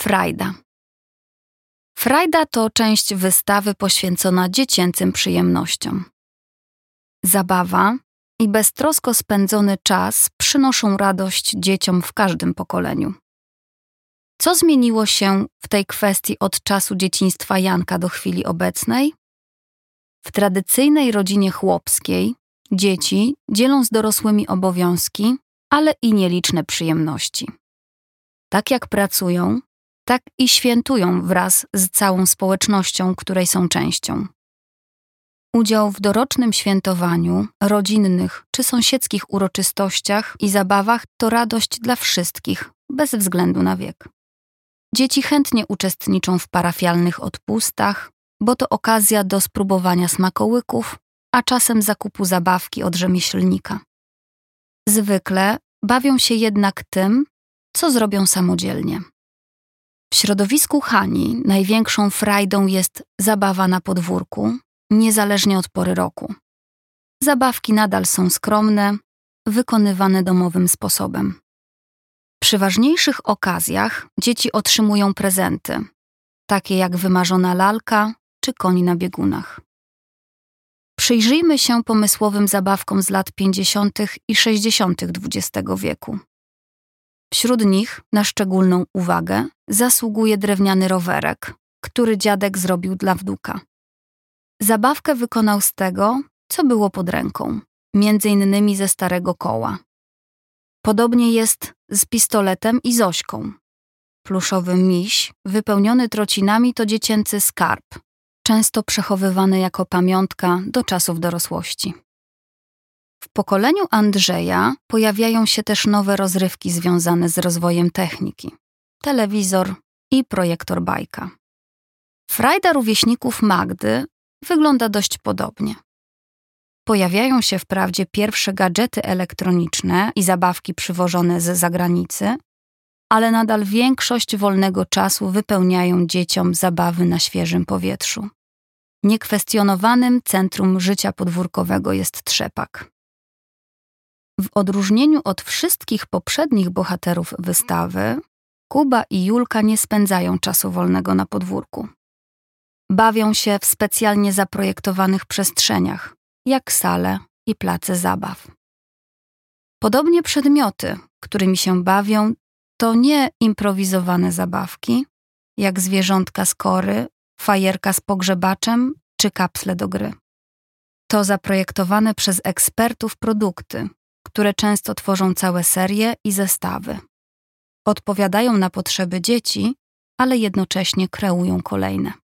Frajda. Frajda to część wystawy poświęcona dziecięcym przyjemnościom. Zabawa i beztrosko spędzony czas przynoszą radość dzieciom w każdym pokoleniu. Co zmieniło się w tej kwestii od czasu dzieciństwa Janka do chwili obecnej? W tradycyjnej rodzinie chłopskiej dzieci dzielą z dorosłymi obowiązki, ale i nieliczne przyjemności. Tak jak pracują, tak i świętują wraz z całą społecznością, której są częścią. Udział w dorocznym świętowaniu, rodzinnych czy sąsiedzkich uroczystościach i zabawach to radość dla wszystkich, bez względu na wiek. Dzieci chętnie uczestniczą w parafialnych odpustach, bo to okazja do spróbowania smakołyków, a czasem zakupu zabawki od rzemieślnika. Zwykle bawią się jednak tym, co zrobią samodzielnie. W środowisku Hani największą frajdą jest zabawa na podwórku, niezależnie od pory roku. Zabawki nadal są skromne, wykonywane domowym sposobem. Przy ważniejszych okazjach dzieci otrzymują prezenty, takie jak wymarzona lalka czy koń na biegunach. Przyjrzyjmy się pomysłowym zabawkom z lat 50. i 60. XX wieku. Wśród nich na szczególną uwagę zasługuje drewniany rowerek, który dziadek zrobił dla wnuka. Zabawkę wykonał z tego, co było pod ręką, m.in. ze starego koła. Podobnie jest z pistoletem i Zośką. Pluszowy miś wypełniony trocinami to dziecięcy skarb, często przechowywany jako pamiątka do czasów dorosłości. W pokoleniu Andrzeja pojawiają się też nowe rozrywki związane z rozwojem techniki, telewizor i projektor bajka. Frajda rówieśników Magdy wygląda dość podobnie. Pojawiają się wprawdzie pierwsze gadżety elektroniczne i zabawki przywożone z zagranicy, ale nadal większość wolnego czasu wypełniają dzieciom zabawy na świeżym powietrzu. Niekwestionowanym centrum życia podwórkowego jest trzepak. W odróżnieniu od wszystkich poprzednich bohaterów wystawy, Kuba i Julka nie spędzają czasu wolnego na podwórku. Bawią się w specjalnie zaprojektowanych przestrzeniach, jak sale i place zabaw. Podobnie przedmioty, którymi się bawią, to nie improwizowane zabawki, jak zwierzątka z kory, fajerka z pogrzebaczem czy kapsle do gry. To zaprojektowane przez ekspertów produkty, które często tworzą całe serie i zestawy. Odpowiadają na potrzeby dzieci, ale jednocześnie kreują kolejne.